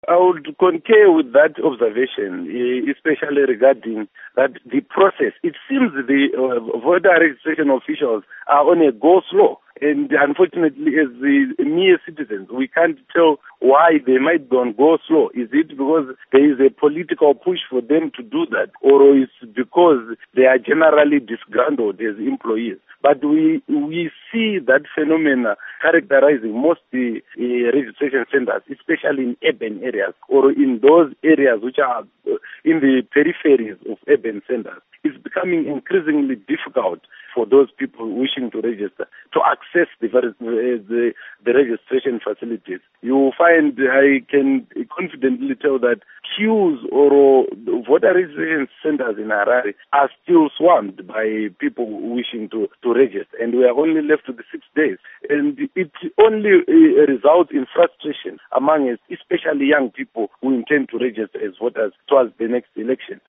I would concur with that observation, especially regarding that the process. It seems the voter registration officials are on a go slow. And unfortunately, as the mere citizens, we can't tell why they might be on go slow. Is it because there is a political push for them to do that, or is it because they are generally disgruntled as employees? But we see that phenomena characterizing most registration centers, especially in urban areas or in those areas which are in the peripheries of urban centers. It's becoming increasingly difficult for those people wishing to register to access the registration facilities. You will find, I can confidently tell that queues or voter registration centers in Harare are still swamped by people wishing to register, and we are only left with 6 days. And it only results in frustration among us, especially young people who intend to register as voters towards the next election.